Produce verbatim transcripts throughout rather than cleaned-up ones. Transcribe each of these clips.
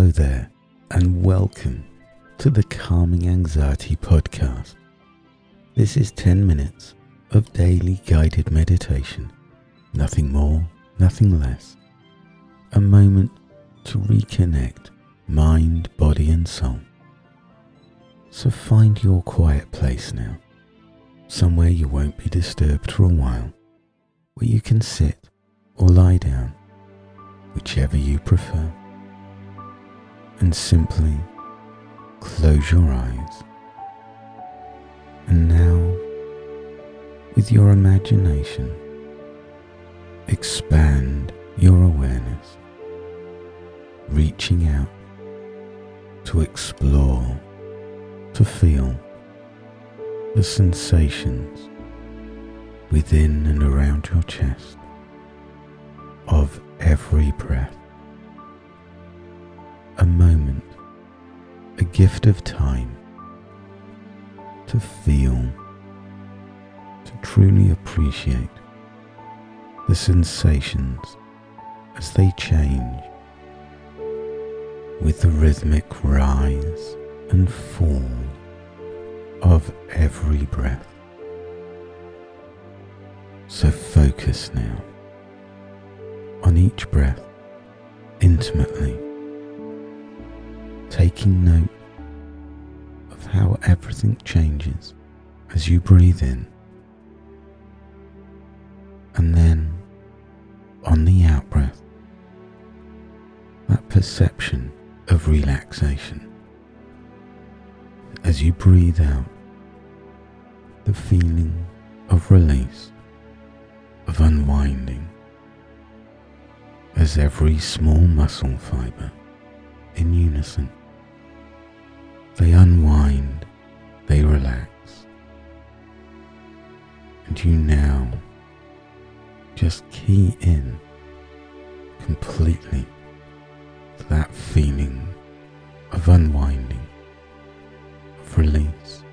Hello there, and welcome to the Calming Anxiety Podcast. This is ten minutes of daily guided meditation. Nothing more, nothing less. A moment to reconnect mind, body and soul. So find your quiet place now, somewhere you won't be disturbed for a while, where you can sit or lie down, whichever you prefer. And simply close your eyes. And now, with your imagination, expand your awareness, reaching out to explore, to feel the sensations within and around your chest of every breath. A moment, a gift of time to feel, to truly appreciate the sensations as they change with the rhythmic rise and fall of every breath. So focus now on each breath intimately, taking note of how everything changes as you breathe in, and then on the out-breath, that perception of relaxation. As you breathe out, the feeling of release, of unwinding, as every small muscle fibre in unison, they unwind, they relax, and you now just key in completely to that feeling of unwinding, of release,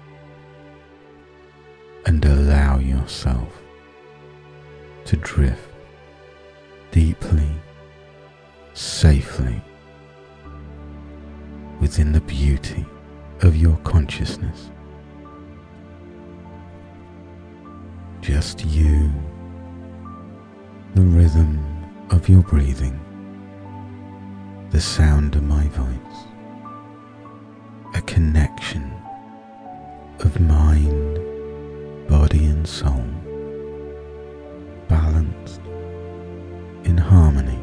and allow yourself to drift deeply, safely within the beauty of your consciousness. Just you, the rhythm of your breathing, the sound of my voice, a connection of mind, body and soul, balanced in harmony,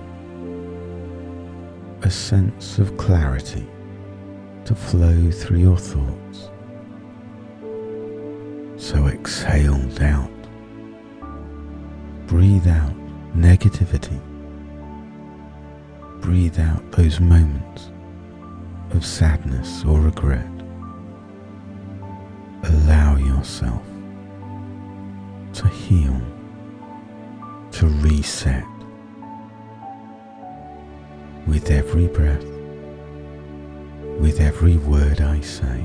a sense of clarity to flow through your thoughts. So exhaled out, breathe out negativity, breathe out those moments of sadness or regret. Allow yourself to heal, to reset with every breath, with every word I say.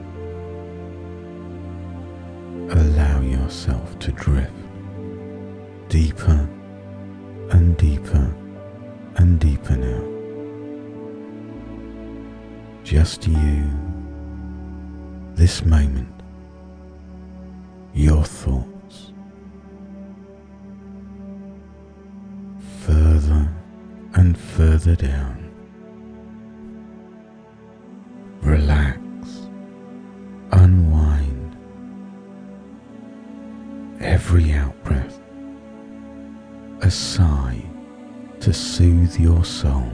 Allow yourself to drift deeper and deeper and deeper now. Just you, this moment, your thoughts. Further and further down. Relax, unwind. Every out-breath, a sigh to soothe your soul.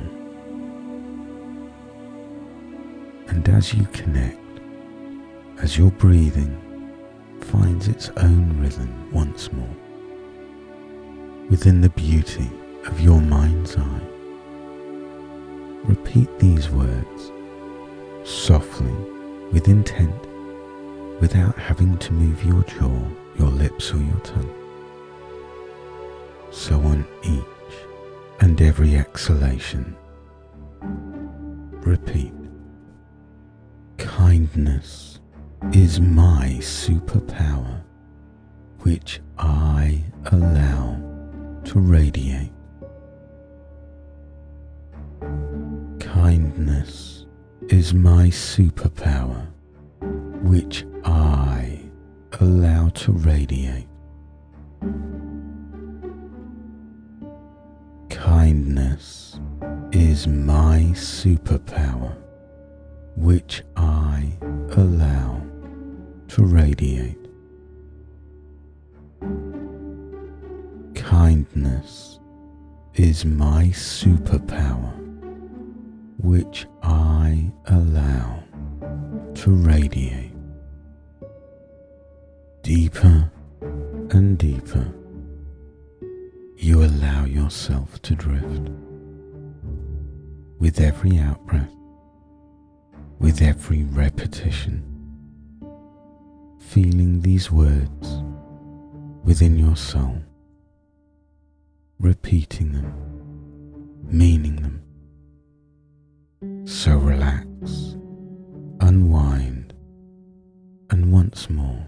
And as you connect, as your breathing finds its own rhythm once more, within the beauty of your mind's eye, repeat these words softly, with intent, without having to move your jaw, your lips or your tongue. So on each and every exhalation, repeat, kindness is my superpower, which I allow to radiate. Kindness is my superpower, which I allow to radiate. Kindness is my superpower, which I allow to radiate. Kindness is my superpower, which I allow to radiate. Deeper and deeper, you allow yourself to drift. With every out-breath, with every repetition, feeling these words within your soul, repeating them, meaning them. So relax, unwind, and once more,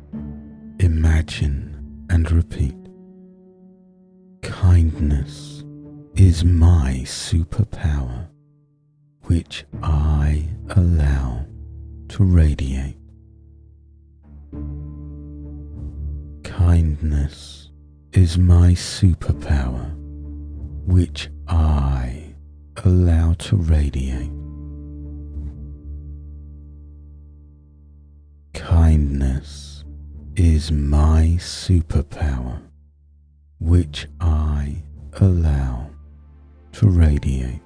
imagine and repeat. Kindness is my superpower, which I allow to radiate. Kindness is my superpower, which I allow to radiate. Kindness is my superpower, which I allow to radiate.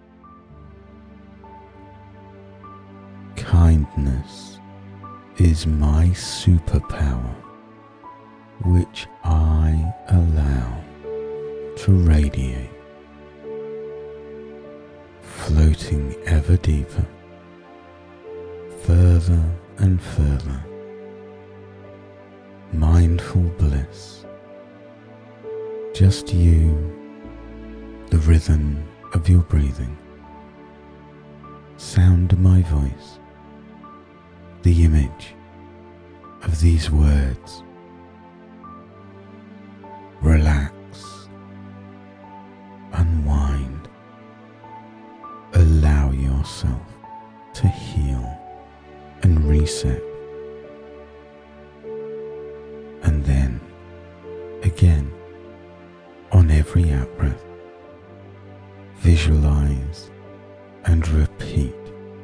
Kindness is my superpower, which I allow to radiate. Floating ever deeper, further and further. Mindful bliss. Just you, the rhythm of your breathing, sound of my voice, the image of these words. Relax, unwind, allow yourself to heal and reset. And then, again, on every out-breath, visualize and repeat.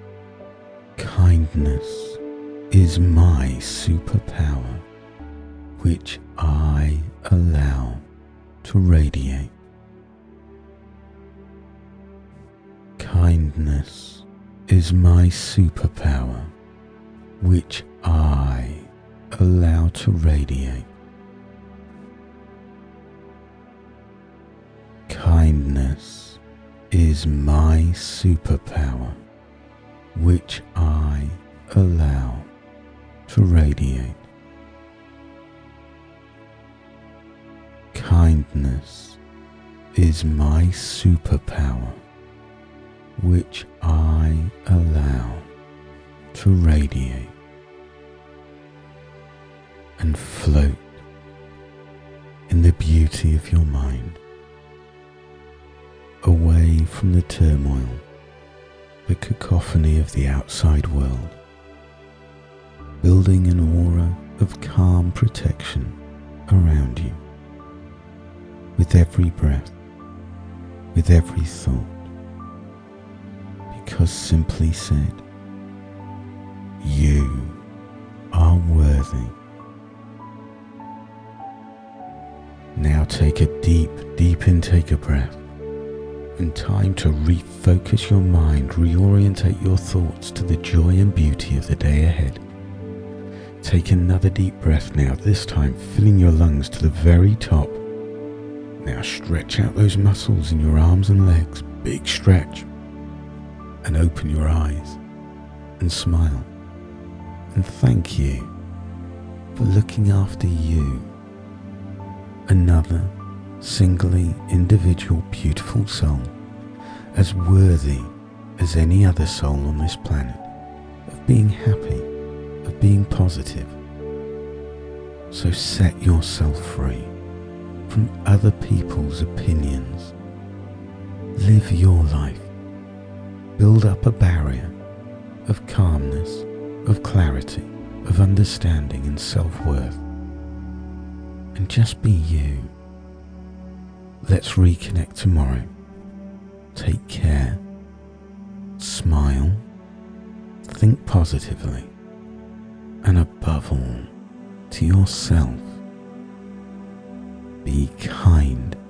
Kindness is my superpower, which I allow to radiate. Kindness is my superpower, which I allow to radiate. Kindness is my superpower, which I allow to radiate. Kindness is my superpower, which I allow to radiate. And float in the beauty of your mind, away from the turmoil, the cacophony of the outside world, building an aura of calm protection around you. With every breath, with every thought, because simply said, you are worthy. Now take a deep, deep intake of breath, and time to refocus your mind, reorientate your thoughts to the joy and beauty of the day ahead. Take another deep breath now, this time filling your lungs to the very top. Now stretch out those muscles in your arms and legs, big stretch, and open your eyes and smile. And thank you for looking after you, another singly individual beautiful soul, as worthy as any other soul on this planet, of being happy, of being positive. So set yourself free from other people's opinions. Live your life. build up a barrier of calmness, of clarity, of understanding and self-worth. And just be you. Let's reconnect tomorrow. Take care. Smile. Think positively. And above all, to yourself, be kind